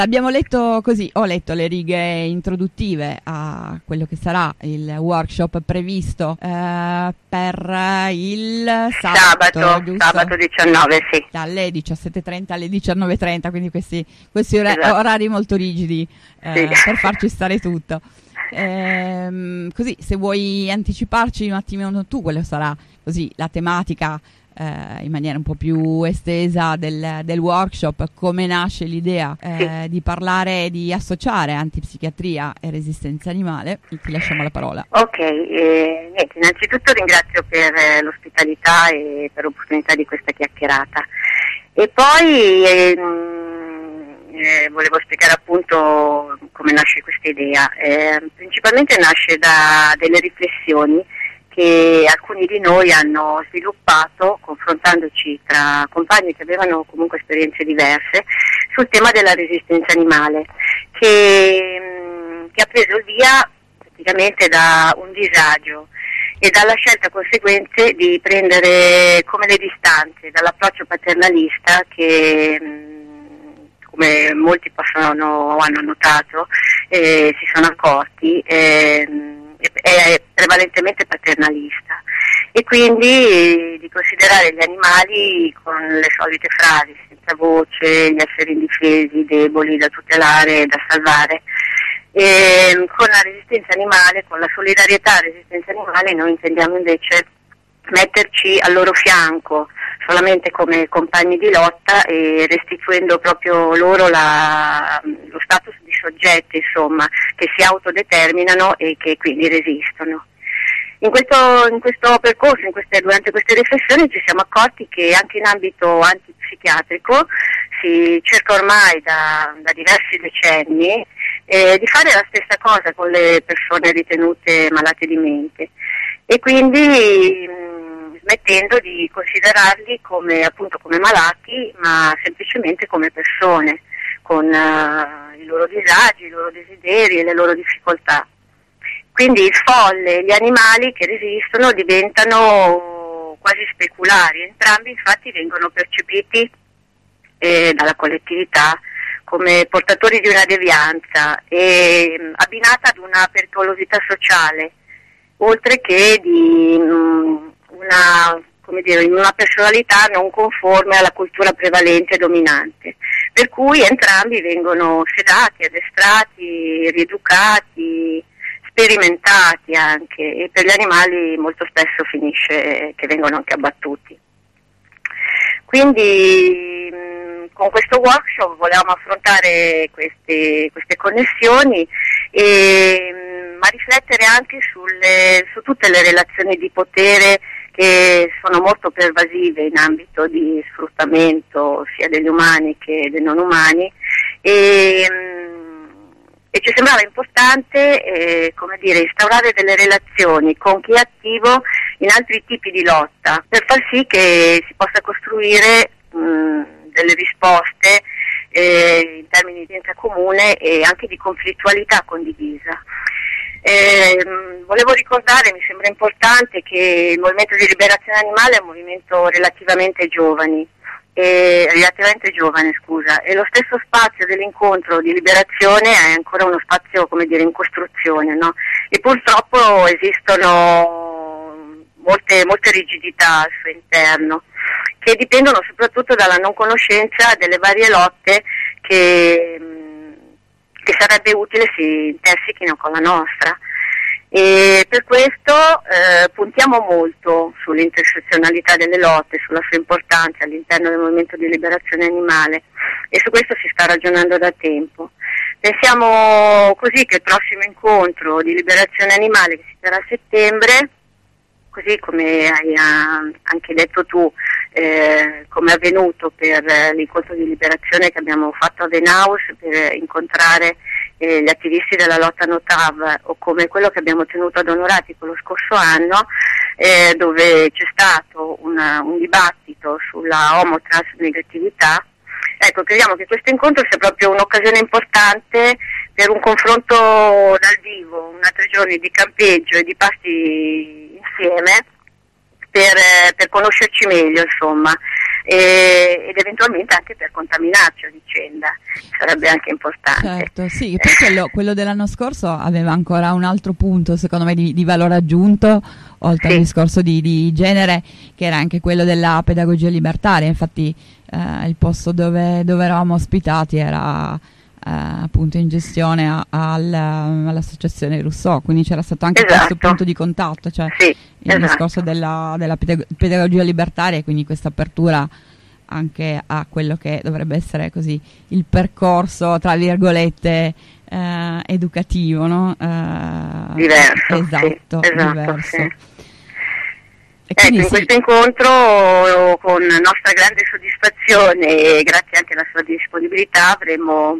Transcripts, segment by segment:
Abbiamo letto così, ho letto le righe introduttive a quello che sarà il workshop previsto per il sabato, giusto? Sabato 19, sì. Dalle 17:30 alle 19:30, quindi questi Esatto. orari molto rigidi Sì. per farci stare tutto. Così, se vuoi anticiparci un attimino tu, quello sarà così la tematica in maniera un po' più estesa del workshop, come nasce l'idea di parlare, di associare antipsichiatria e resistenza animale. Ti lasciamo la parola. Ok, niente, innanzitutto ringrazio per l'ospitalità e per l'opportunità di questa chiacchierata. E poi volevo spiegare appunto come nasce questa idea. Principalmente nasce da delle riflessioni che alcuni di noi hanno sviluppato confrontandoci tra compagni che avevano comunque esperienze diverse sul tema della resistenza animale, che ha preso il via praticamente da un disagio e dalla scelta conseguente di prendere come le distanze dall'approccio paternalista che, come molti hanno notato, si sono accorti, è prevalentemente paternalista, e quindi di considerare gli animali con le solite frasi, senza voce, gli esseri indifesi, deboli, da tutelare e da salvare. E con la resistenza animale, con la solidarietà alla resistenza animale, noi intendiamo invece metterci al loro fianco solamente come compagni di lotta e restituendo proprio loro lo status di soggetti, insomma, che si autodeterminano e che quindi resistono. In questo percorso, durante queste riflessioni, ci siamo accorti che anche in ambito antipsichiatrico si cerca ormai da diversi decenni di fare la stessa cosa con le persone ritenute malate di mente, e quindi smettendo di considerarli come malati, ma semplicemente come persone, con i loro disagi, i loro desideri e le loro difficoltà. Quindi il folle e gli animali che resistono diventano quasi speculari, entrambi infatti vengono percepiti dalla collettività come portatori di una devianza abbinata ad una pericolosità sociale, oltre che di una personalità non conforme alla cultura prevalente e dominante, per cui entrambi vengono sedati, addestrati, rieducati, sperimentati anche, e per gli animali molto spesso finisce che vengono anche abbattuti. Quindi con questo workshop volevamo affrontare queste connessioni ma riflettere anche su tutte le relazioni di potere che sono molto pervasive in ambito di sfruttamento sia degli umani che dei non umani, e ci sembrava importante instaurare delle relazioni con chi è attivo in altri tipi di lotta, per far sì che si possa costruire delle risposte in termini di identità comune e anche di conflittualità condivisa. Volevo ricordare, mi sembra importante, che il movimento di liberazione animale è un movimento relativamente giovane, e lo stesso spazio dell'incontro di liberazione è ancora uno spazio, in costruzione, no? E purtroppo esistono molte rigidità al suo interno, che dipendono soprattutto dalla non conoscenza delle varie lotte che sarebbe utile si intersechino con la nostra. E per questo puntiamo molto sull'intersezionalità delle lotte, sulla sua importanza all'interno del movimento di liberazione animale, e su questo si sta ragionando da tempo. Pensiamo così che il prossimo incontro di liberazione animale, che si terrà a settembre, così come hai anche detto tu, come è avvenuto per l'incontro di liberazione che abbiamo fatto a Venaus per incontrare gli attivisti della lotta NOTAV, o come quello che abbiamo tenuto ad Onoratico lo scorso anno, dove c'è stato un dibattito sulla omotransnegatività. Ecco, crediamo che questo incontro sia proprio un'occasione importante per un confronto dal vivo, 3 giorni di campeggio e di pasti insieme, per conoscerci meglio, insomma, ed eventualmente anche per contaminarci a vicenda, sarebbe anche importante. Certo, sì, poi quello dell'anno scorso aveva ancora un altro punto, secondo me, di valore aggiunto, oltre al discorso di genere, che era anche quello della pedagogia libertaria. Infatti il posto dove eravamo ospitati era appunto in gestione all'associazione Rousseau, quindi c'era stato anche questo punto di contatto, cioè il discorso della pedagogia libertaria, e quindi questa apertura anche a quello che dovrebbe essere così il percorso, tra virgolette, educativo, no? Diverso. Esatto, diverso. Sì. In questo incontro, con nostra grande soddisfazione e grazie anche alla sua disponibilità, avremo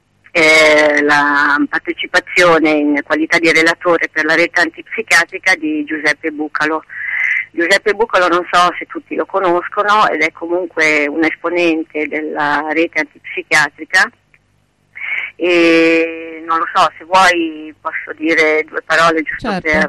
la partecipazione in qualità di relatore per la rete antipsichiatrica di Giuseppe Bucalo. Giuseppe Bucalo, non so se tutti lo conoscono, ed è comunque un esponente della rete antipsichiatrica, e non lo so, se vuoi posso dire due parole giusto per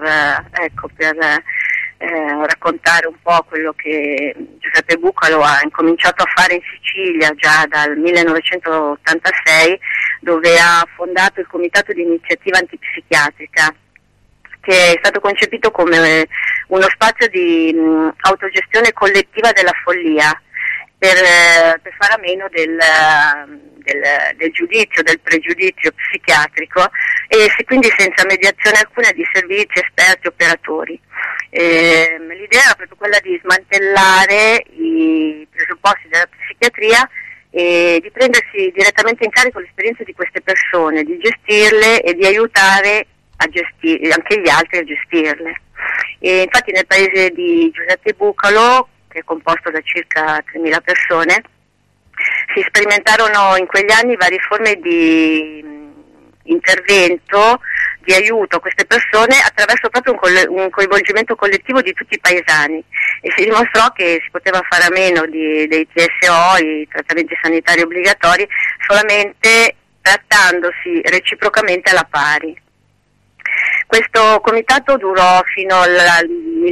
raccontare un po' quello che Giuseppe Bucalo ha incominciato a fare in Sicilia già dal 1986, dove ha fondato il Comitato di Iniziativa Antipsichiatrica, che è stato concepito come uno spazio di autogestione collettiva della follia, per fare a meno del giudizio, del pregiudizio psichiatrico, e quindi senza mediazione alcuna di servizi, esperti, operatori. L'idea era proprio quella di smantellare i presupposti della psichiatria e di prendersi direttamente in carico l'esperienza di queste persone, di gestirle e di aiutare anche gli altri a gestirle. E infatti nel paese di Giuseppe Bucalo, che è composto da circa 3.000 persone, si sperimentarono in quegli anni varie forme di intervento, di aiuto a queste persone attraverso proprio un coinvolgimento collettivo di tutti i paesani, e si dimostrò che si poteva fare a meno dei TSO, i trattamenti sanitari obbligatori, solamente trattandosi reciprocamente alla pari. Questo comitato durò fino al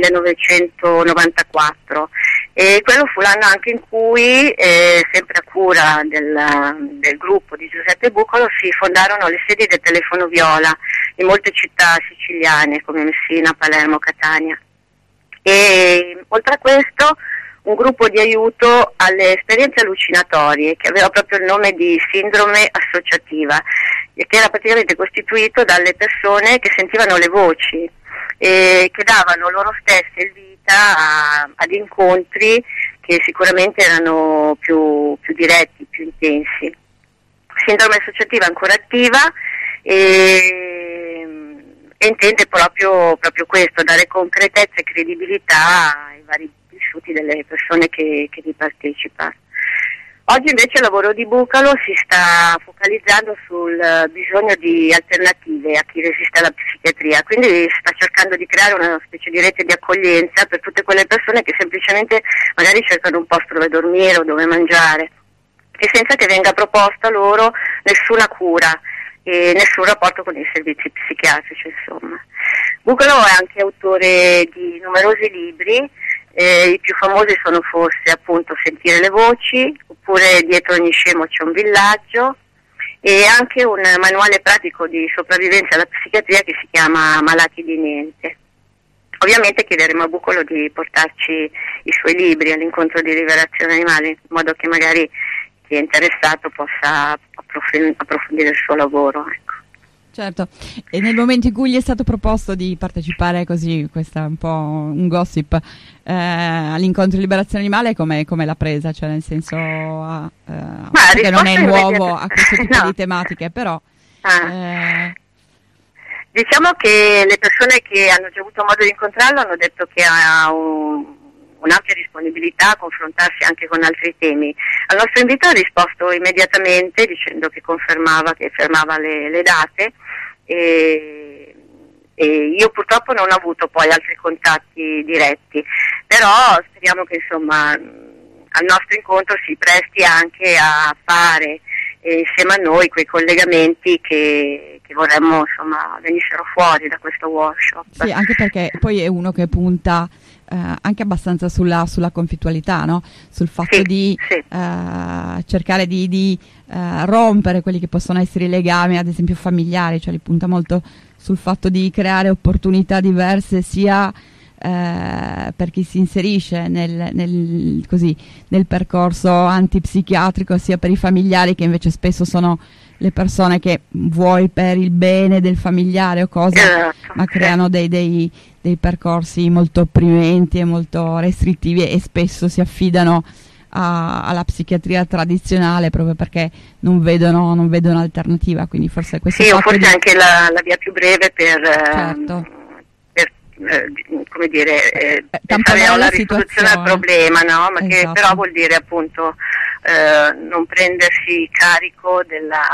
1994 e quello fu l'anno anche in cui, sempre a cura del gruppo di Giuseppe Bucalo, si fondarono le sedi del Telefono Viola in molte città siciliane come Messina, Palermo, Catania. E oltre a questo un gruppo di aiuto alle esperienze allucinatorie, che aveva proprio il nome di sindrome associativa, e che era praticamente costituito dalle persone che sentivano le voci e che davano loro stesse il vita ad incontri che sicuramente erano più diretti, più intensi. Sindrome associativa ancora attiva e intende proprio questo, dare concretezza e credibilità ai vari vissuti delle persone che vi partecipano. Oggi invece il lavoro di Bucalo si sta focalizzando sul bisogno di alternative a chi resiste alla psichiatria, quindi sta cercando di creare una specie di rete di accoglienza per tutte quelle persone che semplicemente magari cercano un posto dove dormire o dove mangiare, e senza che venga proposta loro nessuna cura e nessun rapporto con i servizi psichiatrici, insomma. Bucalo è anche autore di numerosi libri. I più famosi sono forse appunto Sentire le voci, oppure Dietro ogni scemo c'è un villaggio, e anche un manuale pratico di sopravvivenza alla psichiatria che si chiama Malati di niente. Ovviamente chiederemo a Bucalo di portarci i suoi libri all'incontro di Liberazione Animale, in modo che magari chi è interessato possa approfondire il suo lavoro, ecco. Certo, e nel momento in cui gli è stato proposto di partecipare, così, questo è un po' un gossip, all'incontro di Liberazione Animale, come l'ha presa? Cioè, nel senso, che non è nuovo a questo tipo di tematiche, però... Diciamo che le persone che hanno già avuto modo di incontrarlo hanno detto che ha un'ampia disponibilità a confrontarsi anche con altri temi. Al nostro invito ha risposto immediatamente dicendo che confermava, che fermava le date, e io purtroppo non ho avuto poi altri contatti diretti, però speriamo che insomma al nostro incontro si presti anche a fare insieme a noi quei collegamenti che vorremmo insomma venissero fuori da questo workshop. Sì, anche perché poi è uno che punta anche abbastanza sulla conflittualità, no? Sul fatto di cercare di rompere quelli che possono essere i legami, ad esempio familiari, cioè li punta molto sul fatto di creare opportunità diverse sia per chi si inserisce nel percorso antipsichiatrico, sia per i familiari, che invece spesso sono le persone che vuoi per il bene del familiare o cosa, ma creano dei percorsi molto opprimenti e molto restrittivi, e spesso si affidano alla psichiatria tradizionale proprio perché non vedono alternativa. Quindi forse questo o forse anche la via più breve per come dire, pensare a una risoluzione al problema, no? Ma che però vuol dire appunto non prendersi carico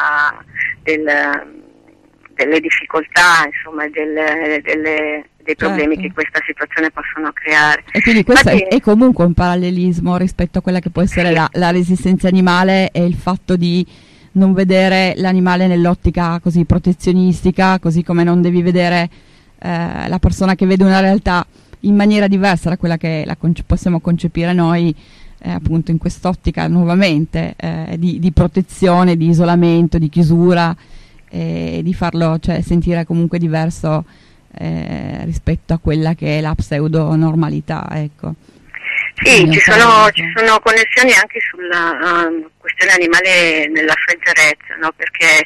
delle difficoltà, insomma, dei problemi che questa situazione possono creare. E quindi questo è comunque un parallelismo rispetto a quella che può essere la resistenza animale, e il fatto di non vedere l'animale nell'ottica così protezionistica, così come non devi vedere la persona che vede una realtà in maniera diversa da quella che possiamo concepire noi, appunto in quest'ottica nuovamente di protezione, di isolamento, di chiusura, di farlo, cioè, sentire comunque diverso rispetto a quella che è la pseudo normalità, ecco. Sì, ci sono connessioni anche sulla questione animale nella sua interezza, no? Perché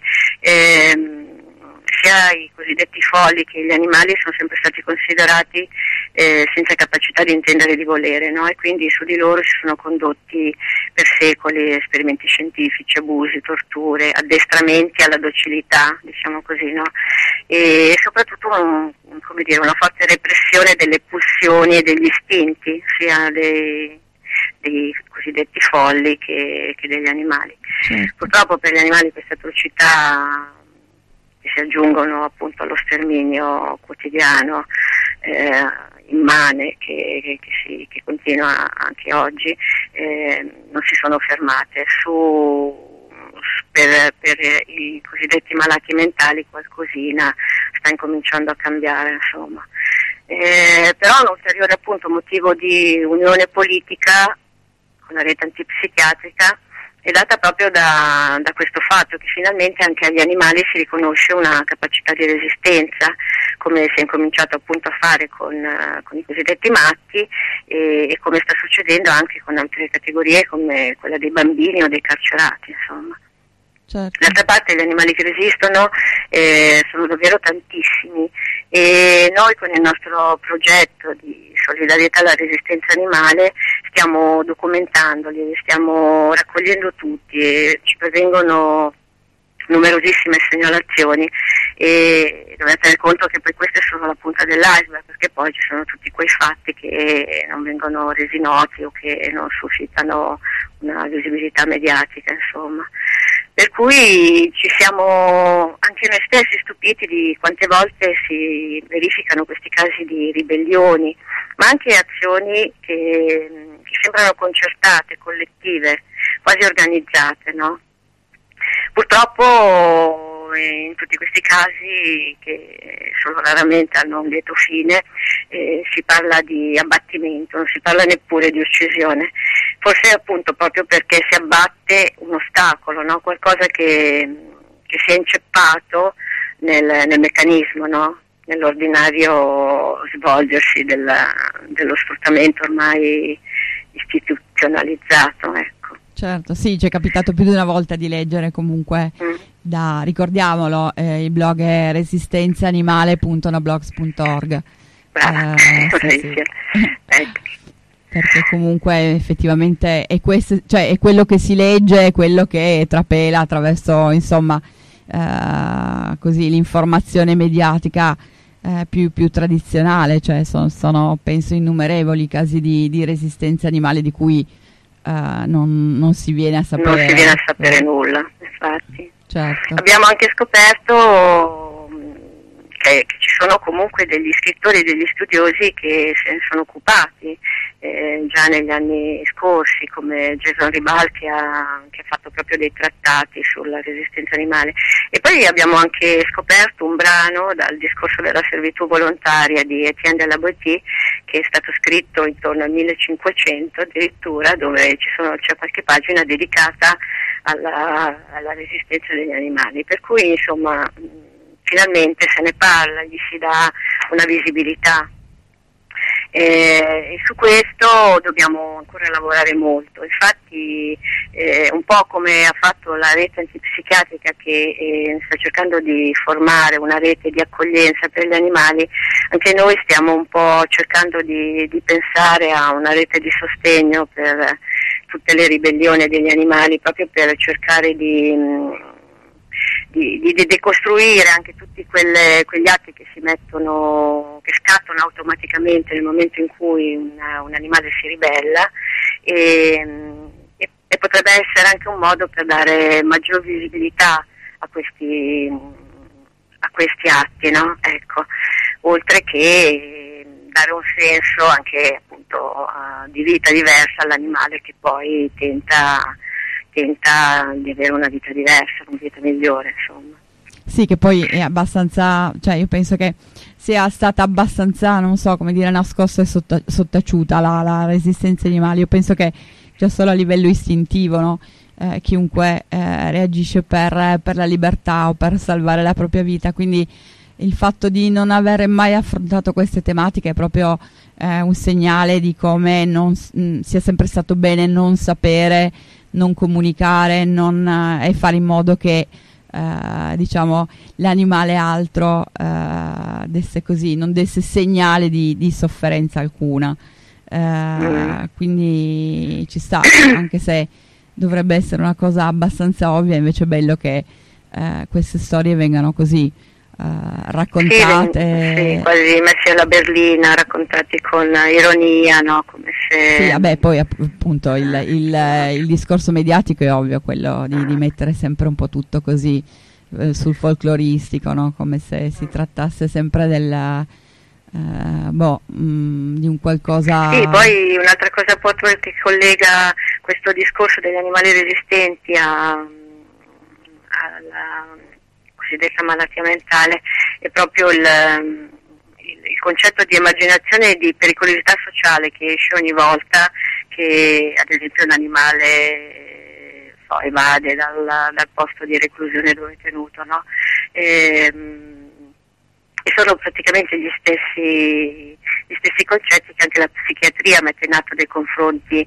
sia i cosiddetti folli che gli animali sono sempre stati considerati senza capacità di intendere e di volere, no? E quindi su di loro si sono condotti per secoli esperimenti scientifici, abusi, torture, addestramenti alla docilità, diciamo così, no? E soprattutto una forte repressione delle pulsioni e degli istinti, sia dei cosiddetti folli che degli animali. Certo. Purtroppo per gli animali queste atrocità che si aggiungono appunto allo sterminio quotidiano immane che continua anche oggi, non si sono fermate. Per i cosiddetti malati mentali qualcosina sta incominciando a cambiare, insomma. Però un ulteriore appunto motivo di unione politica con la rete antipsichiatrica è data proprio da questo fatto che finalmente anche agli animali si riconosce una capacità di resistenza, come si è incominciato appunto a fare con i cosiddetti matti e come sta succedendo anche con altre categorie come quella dei bambini o dei carcerati, insomma. Certo. D'altra parte gli animali che resistono sono davvero tantissimi, e noi con il nostro progetto di solidarietà alla resistenza animale stiamo documentandoli, li stiamo raccogliendo tutti e ci pervengono numerosissime segnalazioni, e dovete tenere conto che poi queste sono la punta dell'iceberg, perché poi ci sono tutti quei fatti che non vengono resi noti o che non suscitano una visibilità mediatica, insomma. Per cui ci siamo anche noi stessi stupiti di quante volte si verificano questi casi di ribellioni, ma anche azioni che sembrano concertate, collettive, quasi organizzate, no? Purtroppo in tutti questi casi, che solo raramente hanno un lieto fine, si parla di abbattimento, non si parla neppure di uccisione, forse appunto proprio perché si abbatte un ostacolo, no? Qualcosa che si è inceppato nel meccanismo, no? Nell'ordinario svolgersi dello sfruttamento ormai istituzionalizzato, ecco. Certo, sì, ci è capitato più di una volta di leggere comunque ricordiamolo, il blog è resistenziaanimale.noblogs.org. Sì. Ecco. Perché comunque effettivamente è questo, cioè è quello che si legge, è quello che trapela attraverso, insomma, così l'informazione mediatica più tradizionale, cioè sono penso innumerevoli casi di resistenza animale di cui non si viene a sapere. Non si viene a sapere nulla, infatti. Certo. Abbiamo anche scoperto che ci sono comunque degli scrittori e degli studiosi che se ne sono occupati già negli anni scorsi, come Jason Ribal che ha fatto proprio dei trattati sulla resistenza animale. E poi abbiamo anche scoperto un brano dal discorso della servitù volontaria di Etienne de la Boétie, che è stato scritto intorno al 1500 addirittura, dove c'è qualche pagina dedicata alla resistenza degli animali, per cui insomma finalmente se ne parla, gli si dà una visibilità. E su questo dobbiamo ancora lavorare molto. Infatti un po' come ha fatto la rete antipsichiatrica che sta cercando di formare una rete di accoglienza per gli animali, anche noi stiamo un po' cercando di pensare a una rete di sostegno per tutte le ribellioni degli animali, proprio per cercare di decostruire anche tutti quegli atti che che scattano automaticamente nel momento in cui un animale si ribella, e potrebbe essere anche un modo per dare maggior visibilità a questi atti, no? Ecco, oltre che dare un senso anche appunto di vita diversa all'animale che poi tenta di avere una vita diversa, una vita migliore, insomma. Sì, che poi è abbastanza, cioè io penso che sia stata abbastanza, non so come dire, nascosta e sottaciuta la resistenza agli animali. Io penso che già solo a livello istintivo, no? Chiunque reagisce per la libertà o per salvare la propria vita, quindi il fatto di non avere mai affrontato queste tematiche è proprio un segnale di come sia sempre stato bene non sapere, non comunicare, e fare in modo che diciamo l'animale altro non desse segnale di sofferenza alcuna, quindi ci sta, anche se dovrebbe essere una cosa abbastanza ovvia, invece è bello che queste storie vengano così raccontate, sì, quasi messi alla berlina, raccontati con ironia, no? Come se... Sì, vabbè, poi appunto il discorso mediatico è ovvio, quello di mettere sempre un po' tutto così sul folcloristico, no? Come se si trattasse sempre di un qualcosa... Sì, poi un'altra cosa che collega questo discorso degli animali resistenti alla cosiddetta malattia mentale è proprio il concetto di emarginazione e di pericolosità sociale che esce ogni volta che ad esempio un animale evade dal posto di reclusione dove è tenuto, no? E sono praticamente gli stessi concetti che anche la psichiatria mette in atto nei confronti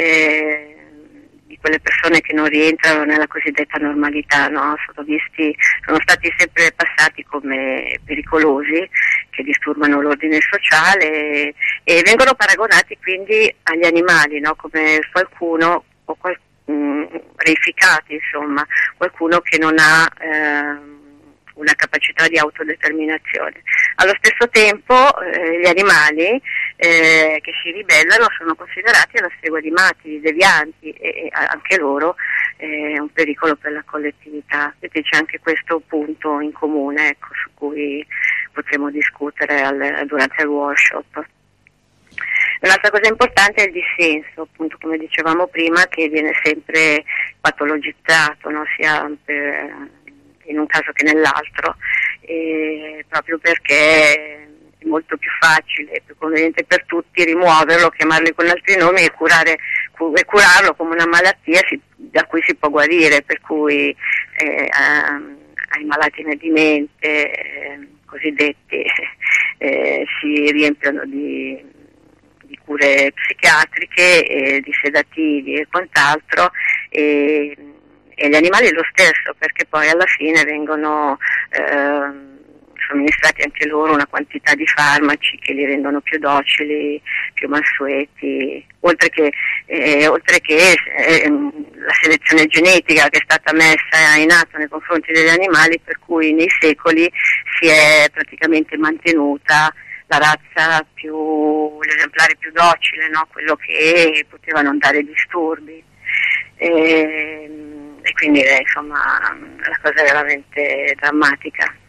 di quelle persone che non rientrano nella cosiddetta normalità, no? Sono stati sempre passati come pericolosi, che disturbano l'ordine sociale e vengono paragonati quindi agli animali, no? Come qualcuno reificati, insomma, qualcuno che non ha una capacità di autodeterminazione. Allo stesso tempo gli animali che si ribellano sono considerati alla stregua di matti, di devianti, e anche loro è un pericolo per la collettività. Quindi c'è anche questo punto in comune, ecco, su cui potremo discutere durante il workshop. Un'altra cosa importante è il dissenso, appunto come dicevamo prima, che viene sempre patologizzato, no? Sia in un caso che nell'altro, proprio perché è molto più facile e più conveniente per tutti rimuoverlo, chiamarlo con altri nomi e curarlo come una malattia da cui si può guarire, per cui ai malati di mente cosiddetti si riempiono di cure psichiatriche, di sedativi e quant'altro, e gli animali lo stesso, perché poi alla fine vengono somministrati anche loro una quantità di farmaci che li rendono più docili, più mansueti, oltre che la selezione genetica che è stata messa in atto nei confronti degli animali, per cui nei secoli si è praticamente mantenuta la razza l'esemplare più docile, no? Quello che poteva non dare disturbi. E quindi insomma la cosa è veramente drammatica.